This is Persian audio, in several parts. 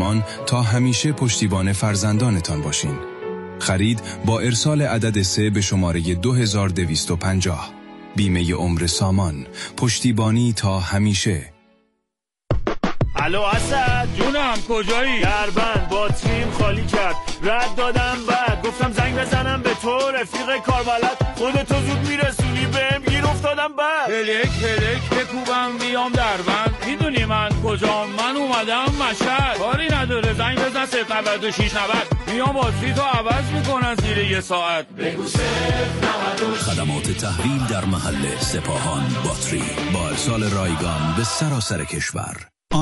زمان تا همیشه پشتیبان فرزندانتان باشین. خرید با ارسال عدد 3 به شماره 2250. بیمه عمر سامان، پشتیبانی تا همیشه. الو اسد جونم، کجایی؟ دربند باتریم خالی کرد، رد دادم بعد گفتم زنگ بزنم به تو رفیق کاربلد، خودتو زود میرسونی بهم گیر افتادم بعد هلک بکوبم بیام دربند، میدونی من کجام؟ من اومدم مشهد، کاری نداره زنگ بزن 09690 میام باتری تو عوض میکنن زیر یه ساعت. بگو 096. خدمات تحویل در محل سپاهان باتری با ارسال رایگان به سراسر کشور.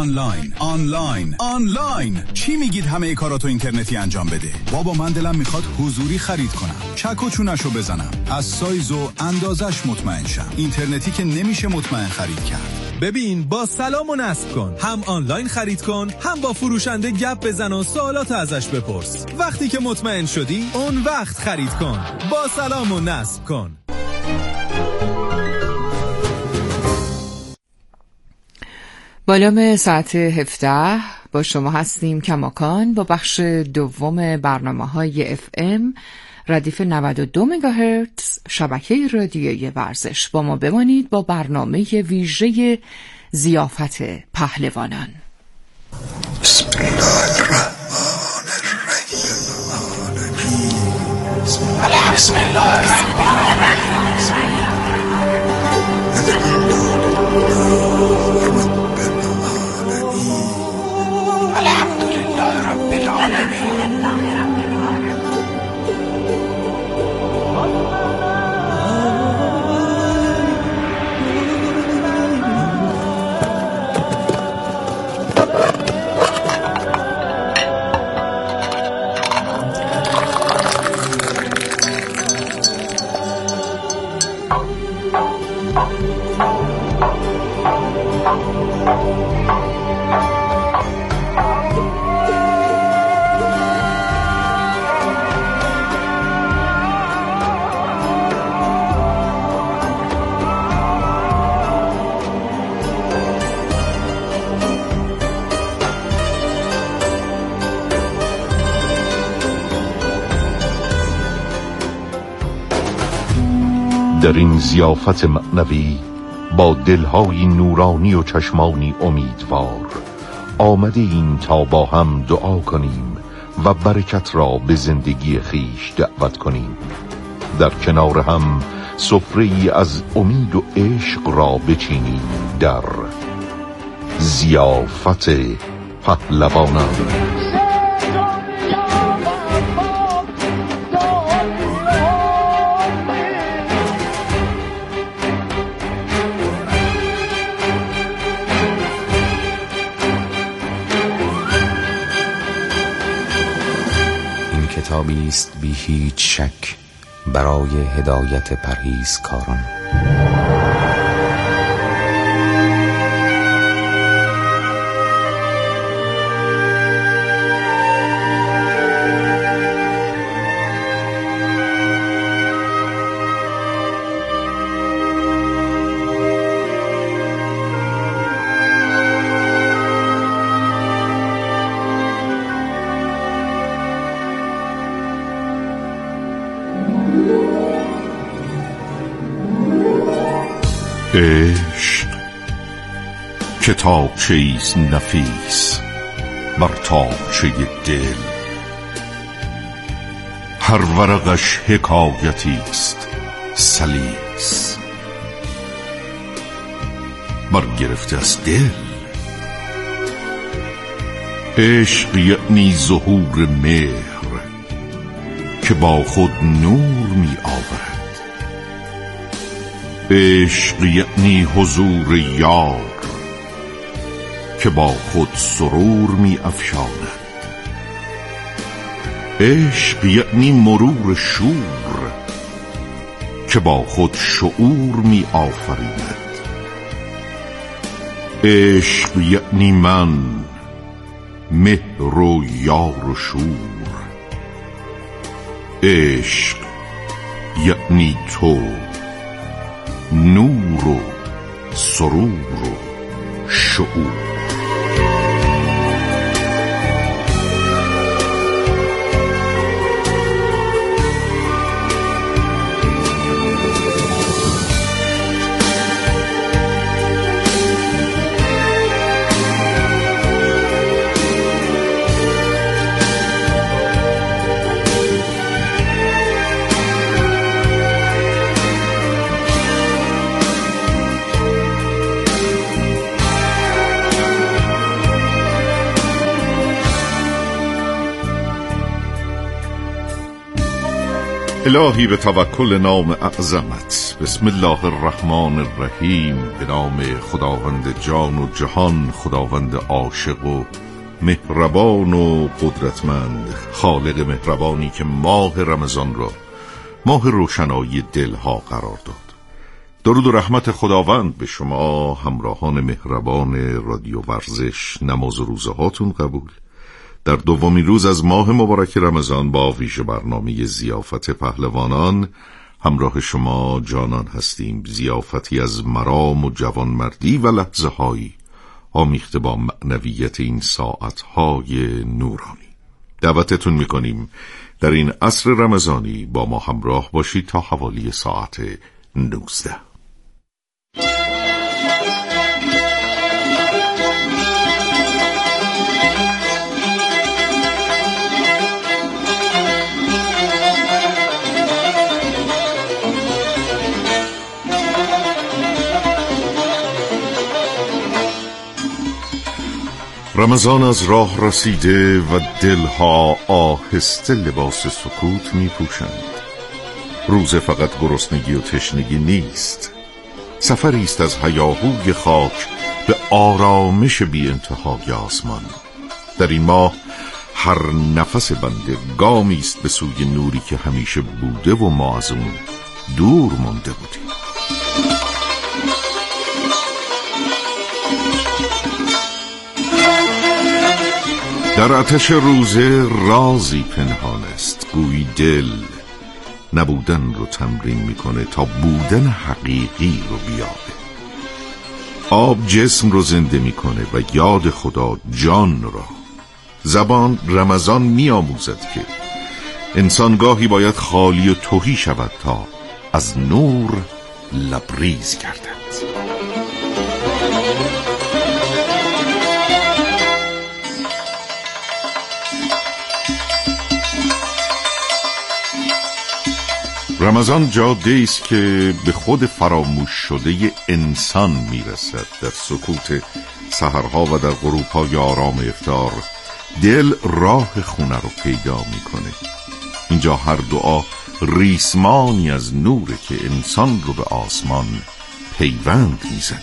آنلاین چی میگید همه کاراتو اینترنتی انجام بده؟ بابا من دلم میخواد حضوری خرید کنم، چک و چونشو بزنم، از سایز و اندازش مطمئن شم. اینترنتی که نمیشه مطمئن خرید کرد. ببین با سلام و نصب کن، هم آنلاین خرید کن، هم با فروشنده گپ بزن و سوالات ازش بپرس. وقتی که مطمئن شدی اون وقت خرید کن. با سلام و نصب کن. بالام ساعت 17 با شما هستیم کماکان با بخش دوم برنامه‌های FM ردیف 92 مگاهرتز شبکه رادیویی ورزش. با ما بمانید با برنامه ویژه ضیافت پهلوانان. بسم الله الرحمن الرحیم. بسم الله الرحمن الرحیم. الحمد لله رب العالمين. در این ضیافت معنوی با دلهای نورانی و چشمانی امیدوار آمده ایم تا با هم دعا کنیم و برکت را به زندگی خیش دعوت کنیم. در کنار هم سفره‌ای از امید و عشق را بچینیم در ضیافت پهلوانان. کتابی است بی هیچ شک برای هدایت پرهیزکاران. عشق کتابچه‌ایست نفیس بر تاقچه دل، هر ورقش حکایتیست سلیس برگرفته از دل. عشق یعنی ظهور مهر که با خود نور می آورد. عشق یعنی حضور یار که با خود سرور می افشاند. عشق یعنی مرور شور که با خود شعور می آفریند. عشق یعنی من، مهر و یار و شور. عشق یعنی تو، نور و سرور و شعور. الهی به توکل نام اعظمت، بسم الله الرحمن الرحیم. به نام خداوند جان و جهان، خداوند عاشق و مهربان و قدرتمند، خالق مهربانی که ماه رمضان را ماه روشنایی دلها قرار داد. درود و رحمت خداوند به شما همراهان مهربان رادیو ورزش. نماز و روزه هاتون قبول. در دومین روز از ماه مبارک رمضان با ویژه برنامه ضیافت پهلوانان همراه شما جانان هستیم. ضیافتی از مرام و جوانمردی و لحظه هایی آمیخته با معنویت این ساعتهای نورانی. دعوتتون میکنیم در این عصر رمضانی با ما همراه باشید تا حوالی ساعت 19. رمضان از راه رسیده و دلها آهسته لباس سکوت می پوشند. روزه فقط گرسنگی و تشنگی نیست، سفری است از هیاهوی خاک به آرامش بی انتهای آسمان. در این ماه هر نفس بنده گامی است به سوی نوری که همیشه بوده و ما از اون دور مانده بودیم. در آتش روزه رازی پنهان است، گویی دل نبودن رو تمرین میکنه تا بودن حقیقی رو بیابه. آب جسم رو زنده میکنه و یاد خدا جان را. زبان رمضان میآموزد که انسان گاهی باید خالی و تهی شود تا از نور لبریز گردد. رمضان جاده است که به خود فراموش شده انسان میرسد. در سکوت سحرها و در غروب‌های آرام افطار دل راه خونه رو پیدا میکنه. اینجا هر دعا ریسمانی از نوره که انسان رو به آسمان پیوند میزنه.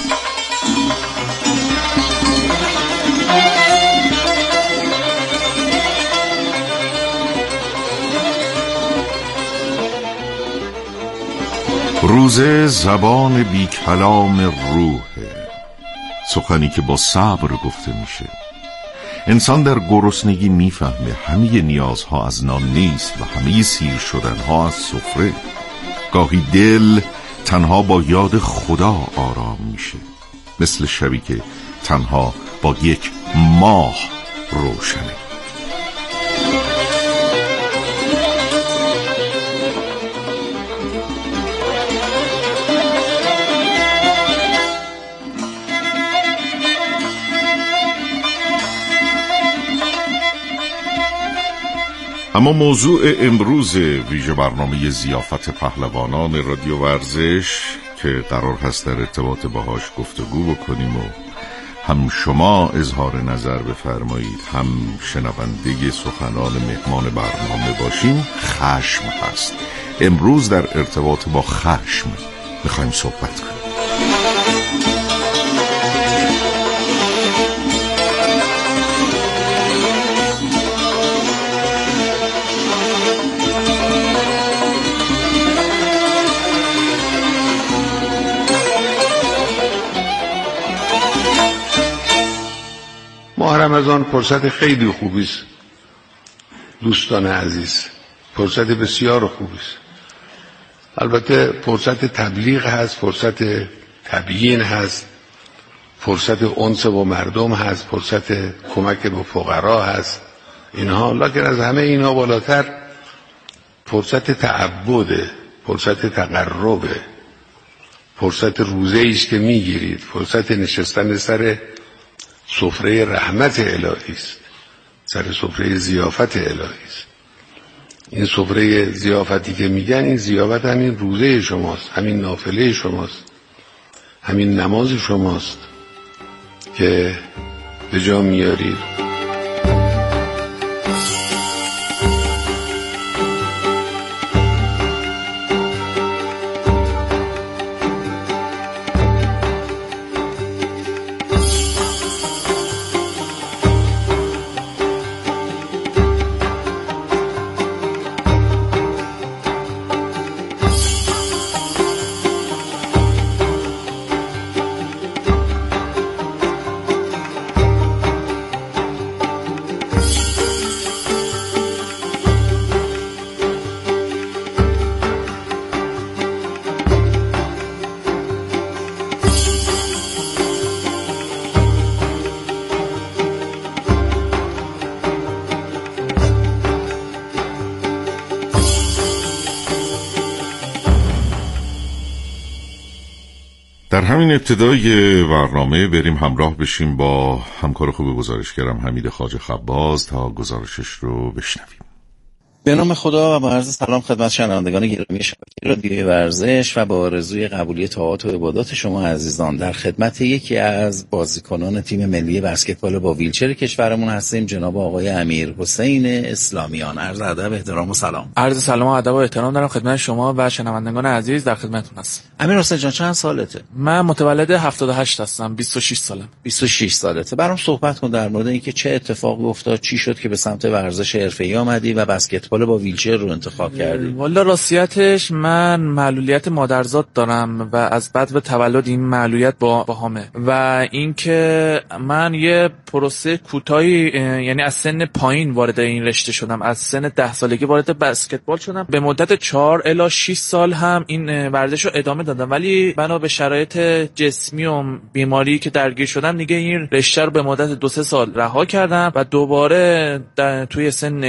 روزه زبان بی کلام روحه، سخنی که با صبر گفته میشه. انسان در گرسنگی میفهمه همه نیازها از نان نیست و همه سیر شدنها از سفره. گاهی دل تنها با یاد خدا آرام میشه، مثل شبی که تنها با یک ماه روشنه. اما موضوع امروز ویژه برنامه ضیافت پهلوانان رادیو ورزش که قرار هست در ارتباط باهاش گفتگو بکنیم و هم شما اظهار نظر بفرمایید هم شنونده سخنان مهمان برنامه باشیم، خشم هست. امروز در ارتباط با خشم میخوایم صحبت کنیم. ماه رمضان فرصت خیلی خوبی است دوستان عزیز، فرصت بسیار خوبی است. البته فرصت تبلیغ هست، فرصت تبیین هست، فرصت انس با مردم هست، فرصت کمک به فقرا هست اینها، لکن از همه اینها بالاتر فرصت تعبده، فرصت تقربه، فرصت روزه است که میگیرید، فرصت نشستن سر سفره رحمت الهی است، سر سفره ضیافت الهی است. این سفره ضیافتی که میگن، این ضیافت همین روزه شماست، همین نافله شماست، همین نماز شماست که به جا میارید. در همین ابتدای برنامه بریم همراه بشیم با همکار خوب گزارشگرم حمید خواجه خباز تا گزارشش رو بشنویم. به نام خدا و با عرض سلام خدمت شنوندگان گرامی شبکه رادیوی ورزش و با آرزوی قبولی طاعات و عبادات شما عزیزان در خدمت یکی از بازیکنان تیم ملی بسکتبال با ویلچر کشورمون هستیم، جناب آقای امیرحسین اسلامیان. عرض ادب، احترام و سلام. عرض سلام و ادب و احترام دارم خدمت شما و شنوندگان عزیز، در خدمتتون هستم. امیرحسین جان چند سالته؟ من متولد 78 هستم، 26 سالم. 26 سالته. برام صحبت کن در مورد اینکه چه اتفاقی افتاد، چی شد که به سمت ورزش حرفه‌ای آمدی و بسکتبال با ویلچر رو انتخاب کردی؟ والا راستیتش من معلولیت مادرزاد دارم و از بعد تولد این معلولیت باهامه و اینکه من یه پروسه کوتاهی یعنی از سن پایین وارد این رشته شدم. از سن 10 سالگی وارد بسکتبال شدم. به مدت 4 الی 6 سال هم این ورزش رو ادامه دادم، ولی بنا به شرایط جسمی و بیماری که درگیر شدم دیگه این رشته رو به مدت 2-3 سال رها کردم و دوباره توی سن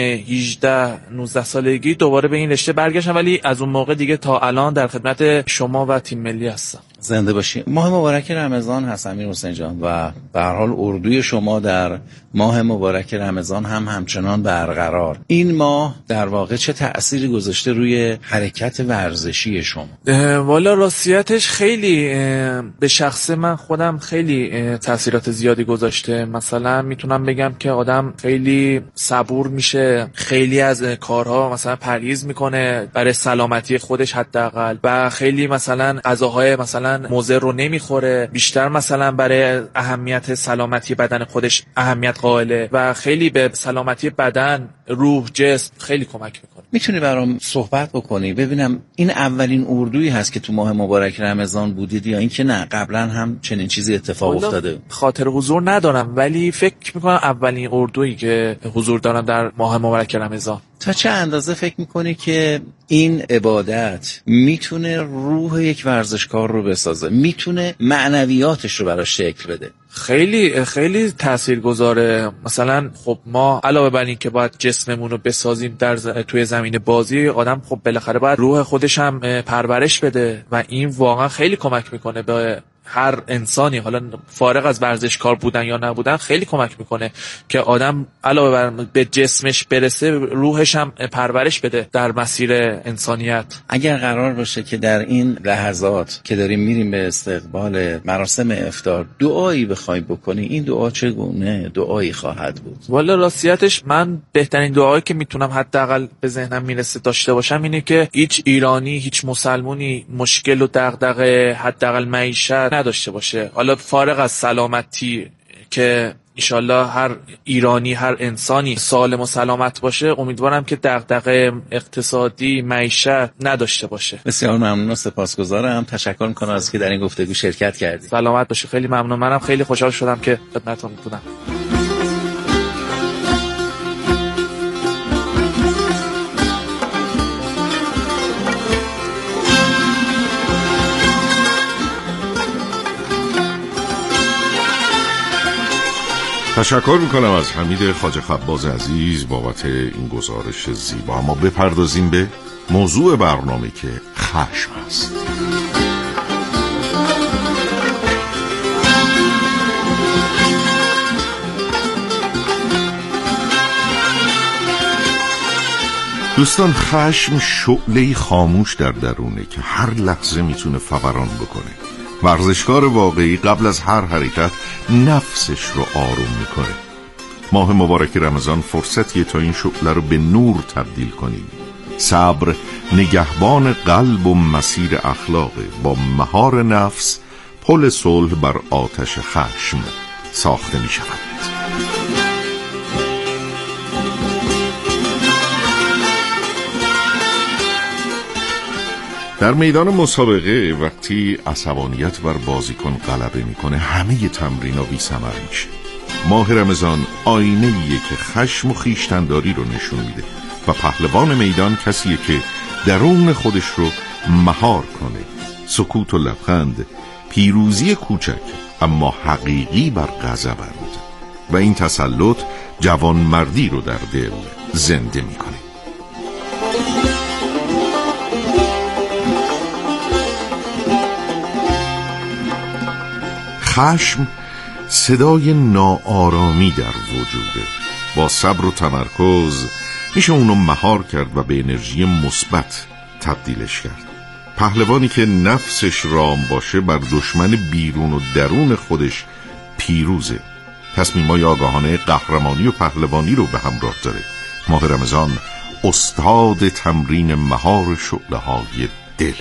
18-19 سالگی دوباره به این رشته برگشتم، ولی از اون موقع دیگه تا الان در خدمت شما و تیم ملی هستم. زنده باشی. ماه مبارک رمضان هست امیرحسین جان و به هر حال اردوی شما در ماه مبارک رمضان هم همچنان برقرار. این ماه در واقع چه تأثیری گذاشته روی حرکت ورزشی شما؟ والا راستیتش خیلی به شخص من خودم خیلی تأثیرات زیادی گذاشته. مثلا میتونم بگم که آدم خیلی صبور میشه، خیلی از کارها مثلا پرهیز میکنه برای سلامتی خودش حداقل، و خیلی مثلا غذاهای مثلا مضر رو نمیخوره، بیشتر مثلا برای اهمیت سلامتی بدن خودش اهمیت قائله و خیلی به سلامتی بدن، روح، جسم خیلی کمک میکنه. میتونی برام صحبت بکنی ببینم این اولین اردویی هست که تو ماه مبارک رمضان بودید یا اینکه نه قبلا هم چنین چیزی اتفاق افتاده؟ خاطر حضور ندارم ولی فکر میکنم اولین اردویی که حضور دارم در ماه مبارک رمضان. تا چه اندازه فکر میکنی که این عبادت میتونه روح یک ورزشکار رو بسازه، میتونه معنویاتش رو براش شکل بده؟ خیلی خیلی تاثیرگذاره. مثلا خب ما علاوه بر این که باید جسممون رو بسازیم توی زمین بازی، آدم خب بالاخره باید روح خودش هم پرورش بده و این واقعا خیلی کمک میکنه به هر انسانی، حالا فارغ از ورزشکار بودن یا نبودن، خیلی کمک میکنه که آدم علاوه بر به جسمش برسه روحش هم پرورش بده در مسیر انسانیت. اگر قرار باشه که در این لحظات که داریم میریم به استقبال مراسم افطار دعایی بخوای بکنی، این دعا چگونه دعایی خواهد بود؟ والا راستیتش من بهترین دعایی که میتونم حداقل به ذهنم میرسه داشته باشم اینه که هیچ ایرانی، هیچ مسلمونی مشکل و دغدغه حداقل معیشت نداشته باشه. حالا فارغ از سلامتی که انشالله هر ایرانی، هر انسانی سالم و سلامت باشه، امیدوارم که دغدغه اقتصادی، معیشت نداشته باشه. بسیار ممنون و سپاسگزارم. تشکر میکنم از که در این گفتگو شرکت کردید. سلامت باشی. خیلی ممنون. منم خیلی خوشحال شدم که خدمتتون بودم. تشکر میکنم از حمید خواجه خباز عزیز بابت این گزارش زیبا. اما بپردازیم به موضوع برنامه که خشم است. دوستان، خشم شعله‌ای خاموش در درونه که هر لحظه میتونه فوران بکنه. ورزشکار واقعی قبل از هر حرکت نفسش رو آروم میکنه. ماه مبارک رمضان فرصتیه تا این شعله رو به نور تبدیل کنیم. صبر نگهبان قلب و مسیر اخلاقه. با مهار نفس پل صلح بر آتش خشم ساخته می شود. در میدان مسابقه وقتی عصبانیت بر بازیکن غلبه میکنه همه تمرین‌ها بی‌ثمر میشه. ماه رمضان آینه‌ایه که خشم و خویشتن‌داری رو نشون میده و پهلوان میدان کسیه که درون خودش رو مهار کنه. سکوت و لبخند پیروزی کوچک اما حقیقی بر غضبند و این تسلط جوانمردی رو در دل زنده میکنه. خشم صدای ناآرامی در وجوده. با صبر و تمرکز میشه اونو مهار کرد و به انرژی مثبت تبدیلش کرد. پهلوانی که نفسش رام باشه بر دشمن بیرون و درون خودش پیروزه. تصمیمای آگاهانه قهرمانی و پهلوانی رو به همراه داره. ماه رمضان استاد تمرین مهار شعله‌های دل.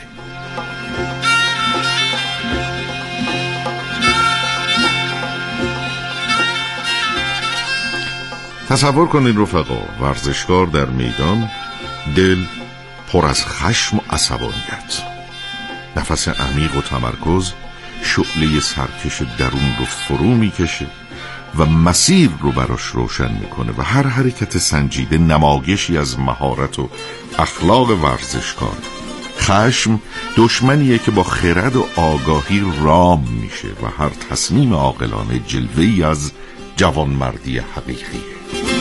تصور کنید رفقا، ورزشکار در میدان، دل پر از خشم و عصبانیت، نفس عمیق و تمرکز شعله سرکش درون رو فرو میکشه و مسیر رو براش روشن میکنه و هر حرکت سنجیده نمایشی از مهارت و اخلاق ورزشکار. خشم دشمنیه که با خرد و آگاهی رام میشه و هر تصمیم عاقلانه جلوه‌ای از جوانمردی حقیقیه.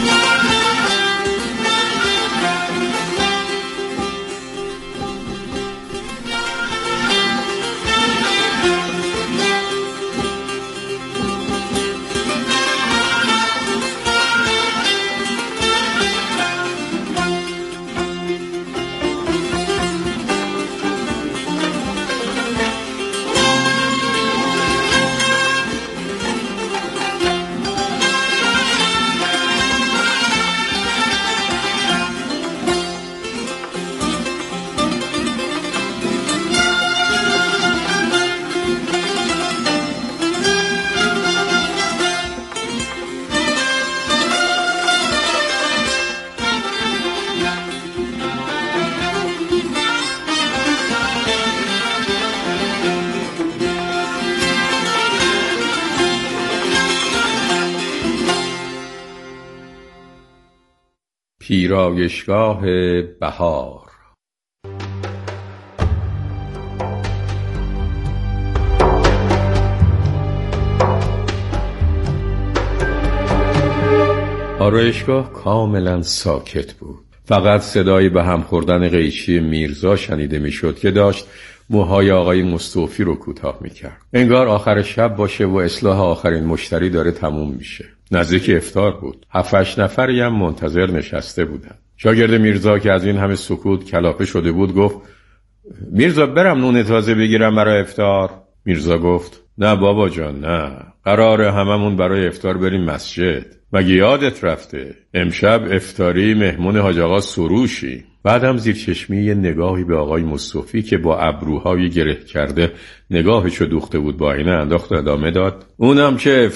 پیرایشگاه بهار. آرایشگاه کاملا ساکت بود. فقط صدای به هم خوردن قیچی میرزا شنیده میشد که داشت موهای آقای مصطفی رو کوتاه میکرد. انگار آخر شب باشه و اصلاح آخرین مشتری داره تموم میشه. نزدیک افطار بود. 7-8 نفری هم منتظر نشسته بودن. شاگرد میرزا که از این همه سکوت کلافه شده بود گفت میرزا برم نون تازه بگیرم برای افطار. میرزا گفت نه بابا جان نه، قراره هممون برای افطار بریم مسجد. مگه یادت رفته امشب افطاری مهمون حاج آقا سروشی. بعدم زیر چشمی یه نگاهی به آقای مصطفی که با ابروهای گره کرده نگاهشو دوخته بود با آینه انداخت و ادامه داد اونم چه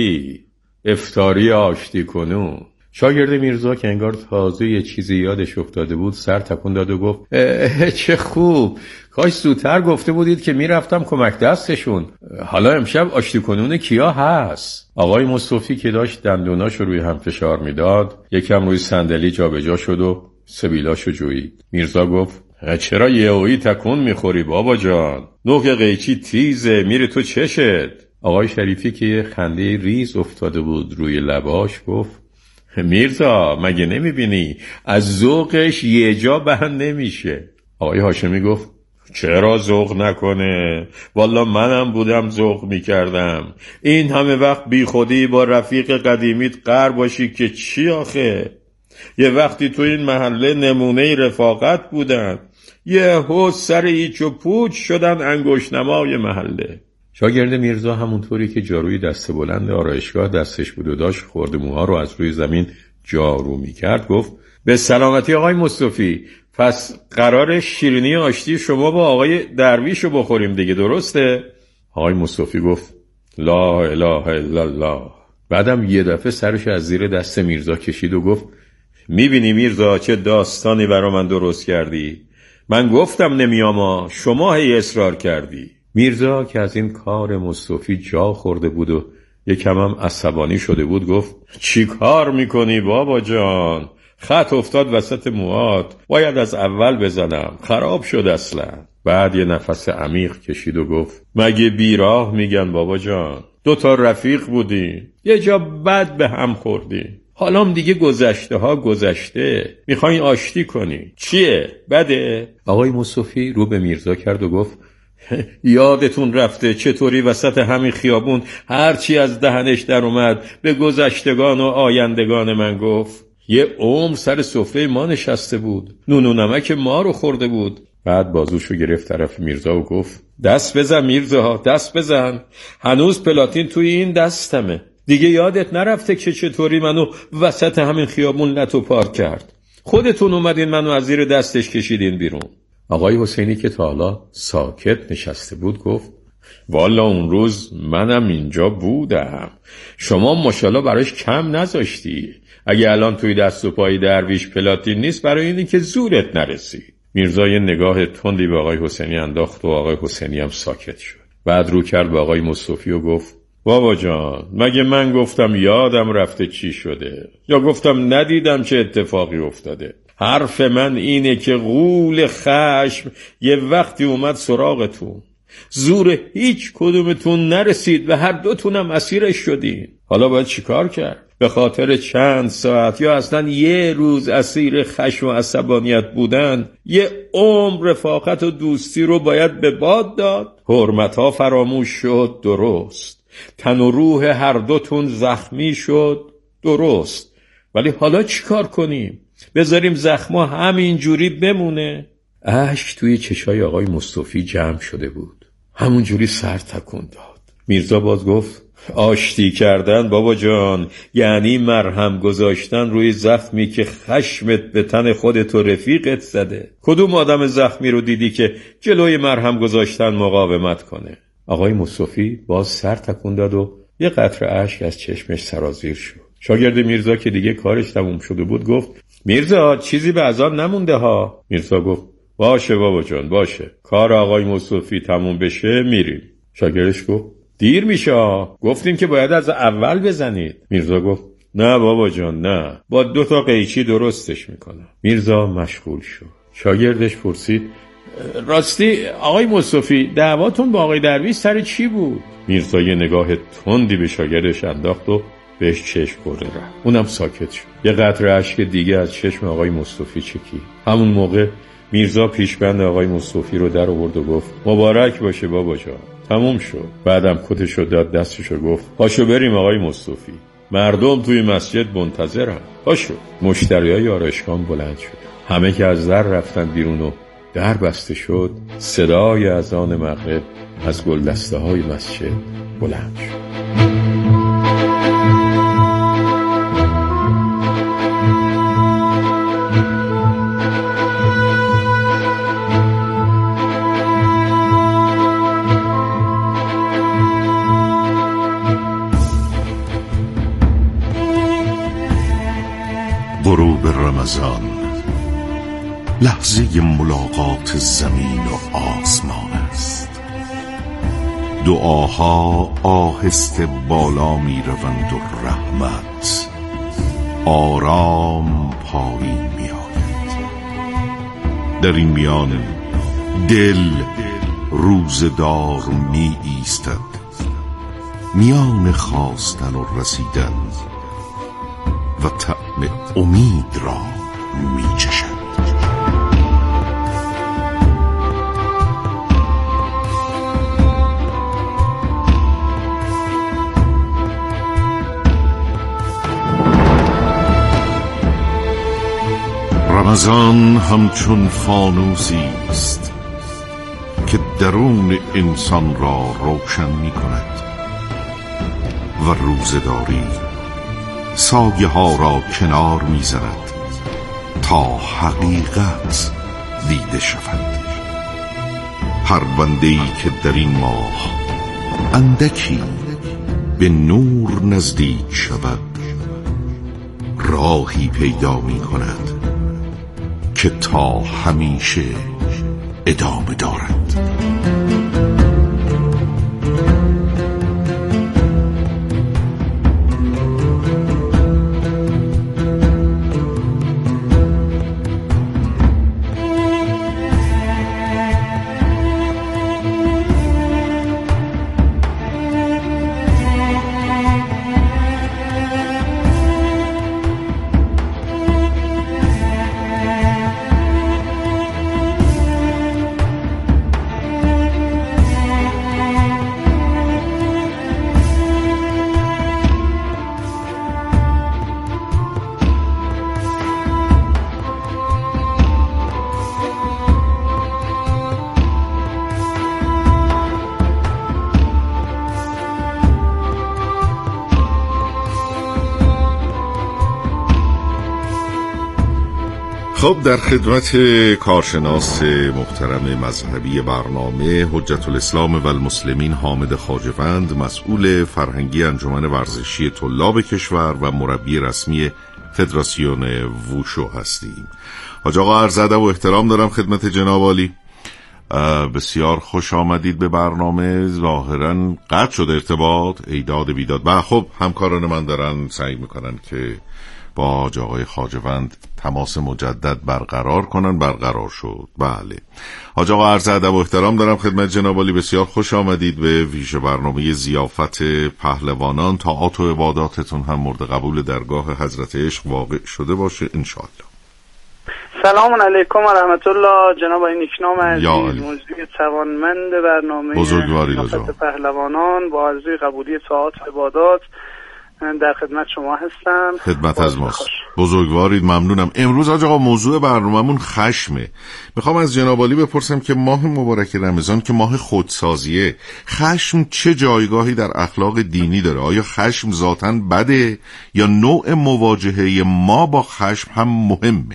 افطاری آشتی کنون. شاگرد میرزا که انگار تازه یه چیزی یادش افتاده بود سر تکون داد و گفت چه خوب، کاش زودتر گفته بودید که میرفتم کمک دستشون. حالا امشب آشتی کنون کیا هست؟ آقای مصطفی که داشت دندوناشو روی هم فشار میداد یکم روی صندلی جابجا شد و سبیلاشو جوید. میرزا گفت چرا یهویی تکون میخوری بابا جان؟ نوک قیچی تیزه میره تو چشت. آقای شریفی که یه خنده ریز افتاده بود روی لباش گفت میرزا مگه نمیبینی از ذوقش یه جا بند نمیشه. آقای هاشمی گفت چرا ذوق نکنه؟ والا منم بودم ذوق میکردم. این همه وقت بی خودی با رفیق قدیمیت قرار باشی که چی آخه؟ یه وقتی تو این محله نمونه رفاقت بودن، یه سر ایچ و پوچ شدن انگشتنمای محله. شاگرد میرزا همونطوری که جاروی دست بلند آرایشگاه دستش بود و داشت خورده موها رو از روی زمین جارو میکرد گفت به سلامتی آقای مصطفی، پس قرار شیرینی آشتی شما با آقای درویش رو بخوریم دیگه، درسته؟ آقای مصطفی گفت لا اله الا الله. بعدم یه دفعه سرش از زیر دست میرزا کشید و گفت میبینی میرزا چه داستانی برا من درست کردی؟ من گفتم نمیام، شما هی اصرار کردی. میرزا که از این کار مصطفی جا خورده بود و یکم هم عصبانی شده بود گفت چی کار میکنی بابا جان؟ خط افتاد وسط موهات، باید از اول بزنم، خراب شد اصلا. بعد یه نفس عمیق کشید و گفت مگه بیراه میگن بابا جان؟ 2 رفیق بودی، یه جا بد به هم خوردی، حالام دیگه گذشته ها گذشته، میخوای آشتی کنی، چیه؟ بده؟ آقای مصطفی رو به میرزا کرد و گفت یادتون رفته چطوری وسط همین خیابون هرچی از دهنش در اومد به گذشتگان و آیندگان من گفت. یه عمر سر سفره ما نشسته بود، نون و نمک ما رو خورده بود. بعد بازوشو گرفت طرف میرزا و گفت دست بزن میرزا، دست بزن، هنوز پلاتین توی این دستمه. دیگه یادت نرفته که چطوری منو وسط همین خیابون لتو پار کرد؟ خودتون اومدین منو از زیر دستش کشیدین بیرون. آقای حسینی که تا حالا ساکت نشسته بود گفت والا اون روز منم اینجا بودم، شما ماشاءالله براش کم نذاشتی. اگه الان توی دست و پای درویش پلاتین نیست برای اینی که زورت نرسید. میرزا یه نگاه تندی به آقای حسینی انداخت و آقای حسینی هم ساکت شد. بعد رو کرد به آقای مصطفی و گفت بابا جان، مگه من گفتم یادم رفته چی شده؟ یا گفتم ندیدم چه اتفاقی افتاده؟ حرف من اینه که غول خشم یه وقتی اومد سراغتون، زور هیچ کدومتون نرسید و هر دوتونم اسیرش شدین. حالا باید چیکار کرد؟ به خاطر چند ساعت یا اصلا یه روز اسیر خشم و عصبانیت بودن یه عمر رفاقت و دوستی رو باید به باد داد؟ حرمت‌ها فراموش شد، درست، تن و روح هر دوتون زخمی شد، درست، ولی حالا چیکار کنیم؟ بذاریم زخما همین جوری بمونه؟ اشک توی چشای آقای مصطفی جمع شده بود، همون جوری سر تکون داد. میرزا باز گفت آشتی کردن بابا جان یعنی مرهم گذاشتن روی زخمی که خشمت به تن خودت و رفیقت زده. کدوم آدم زخمی رو دیدی که جلوی مرهم گذاشتن مقاومت کنه؟ آقای مصطفی باز سر تکون داد و یه قطره اشک از چشمش سرازیر شد. شاگرد میرزا که دیگه کارش تموم شده بود گفت میرزا چیزی به عذاب نمونده ها؟ میرزا گفت باشه بابا جان باشه، کار آقای مصطفی تموم بشه میریم. شاگردش گفت دیر میشه، گفتیم که باید از اول بزنید. میرزا گفت نه بابا جان نه، با 2 تا قیچی درستش میکنم. میرزا مشغول شد. شاگردش پرسید راستی آقای مصطفی دعواتون با آقای درویش سر چی بود؟ میرزا یه نگاه تندی به شاگردش انداخت و بهش چشم برده رفت. اونم ساکت شد. یه قطره اشک دیگه از چشم آقای مصطفی چکید. همون موقع میرزا پیشبند آقای مصطفی رو در آورد و گفت مبارک باشه بابا جان، تموم شد. بعدم کتشو داد دستشو گفت پاشو بریم آقای مصطفی، مردم توی مسجد منتظرن. پاشو. مشتریای آرایشگاه بلند شد. همه که از در رفتن بیرون و در بسته شد، صدای اذان مغرب از گلدسته های مسجد بلند شد. غروب رمضان، لحظه ملاقات زمین و آسمان است. دعاها آهسته بالا می روند و رحمت آرام پایین می آید. در این میان دل روزدار می ایستد، میان خواستن و رسیدن و طعم امید را می چشد. رمضان همچون فانوسی است که درون انسان را روشن می کند و روزداری سایه ها را کنار می زند تا حقیقت دیده شود. هر بنده‌ای که در این ماه اندکی به نور نزدیک شود، راهی پیدا می کند که تا همیشه ادامه دارد. خب در خدمت کارشناس محترم مذهبی برنامه حجت الاسلام و المسلمین حامد خواجه‌وند، مسئول فرهنگی انجمن ورزشی طلاب کشور و مربی رسمی فدراسیون ووشو هستیم. حاج آقا عرض ادب و احترام دارم خدمت جناب عالی. بسیار خوش آمدید به برنامه. ظاهرا قطع شد ارتباط، ایداد بیداد. خب همکاران من دارن سعی میکنن که با حاج آقای خواجه‌وند تماس مجدد برقرار کنن. برقرار شد. بله حاج آقا عرض ادب و احترام دارم خدمت جناب عالی. بسیار خوش آمدید به ویژه برنامه ضیافت پهلوانان. طاعات و عباداتتون هم مورد قبول درگاه حضرت عشق واقع شده باشه انشاءالله. سلام علیکم و رحمت الله. جناب آقای نیکنام عزیز، موضوع توانمند برنامه ضیافت پهلوانان با آرزوی قبولی طاعات و عبادات در خدمت شما هستم. خدمت از ماست. بزرگوارید، ممنونم. امروز آقا موضوع برنامه‌مون خشمه. میخوام از جناب عالی بپرسم که ماه مبارک رمضان که ماه خودسازیه، خشم چه جایگاهی در اخلاق دینی داره؟ آیا خشم ذاتاً بده یا نوع مواجهه ما با خشم هم مهمه؟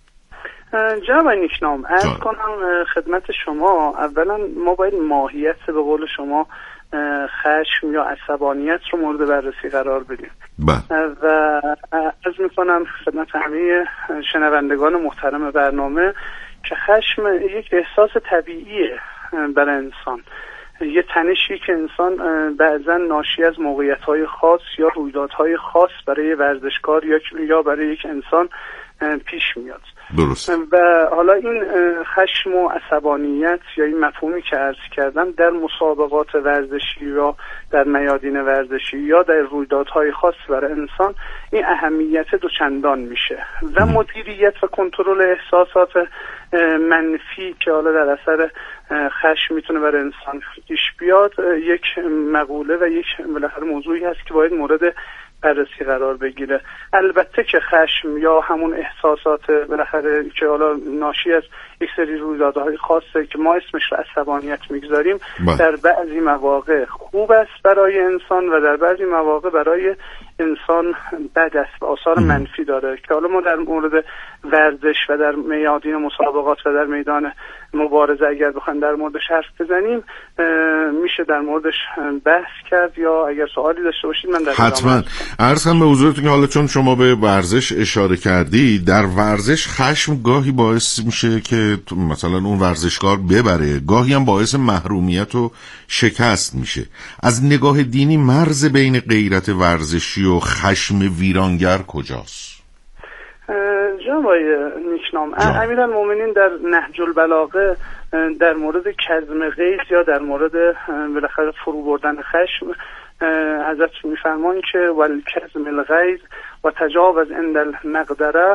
جناب نیکنام عرض کنم خدمت شما، اولا ما باید ماهیت به قول شما خشم یا عصبانیت رو مورد بررسی قرار بدیم و عرض میکنم خدمت همه شنوندگان محترم برنامه که خشم یک احساس طبیعیه برای انسان، یه تنشی که انسان بعضا ناشی از موقعیت‌های خاص یا رویدادهای خاص برای ورزشکار یا برای یک انسان پیش میاد. درست. و حالا این خشم و عصبانیت یا این مفهومی که عرض کردم در مسابقات ورزشی یا در میادین ورزشی یا در رویدادهای خاص برای انسان این اهمیت دوچندان میشه و مدیریت و کنترل احساسات منفی که حالا در اثر خشم میتونه برای انسان پیش بیاد یک مقوله و یک بالاخره موضوعی هست که باید مورد بررسی قرار بگیره. البته که خشم یا همون احساسات بالاخره که حالا ناشی از یک سری رویدادهای خاصه که ما اسمش رو عصبانیت میگذاریم در بعضی مواقع خوب است برای انسان و در بعضی مواقع برای انسان بد است و آثار منفی داره که حالا ما در مورد ورزش و در میادین مسابقات و در میدان مبارزه اگر بخوایم در موردش حرف بزنیم میشه در موردش بحث کرد یا اگر سوالی داشته باشید من در حتما عرض کنم به حضورتون که حالا چون شما به ورزش اشاره کردی، در ورزش خشم گاهی باعث میشه که مثلا اون ورزشکار ببره، گاهی هم باعث محرومیت و شکست میشه. از نگاه دینی مرز بین غیرت ورزشی و خشم ویرانگر کجاست؟ جناب آقای نیکنام امیرالمومنین در نهج البلاغه در مورد کظم غیظ یا در مورد بالاخره فرو بردن خشم حضرت میفرمان که والکظم الغیظ و تجاوز عند المقدره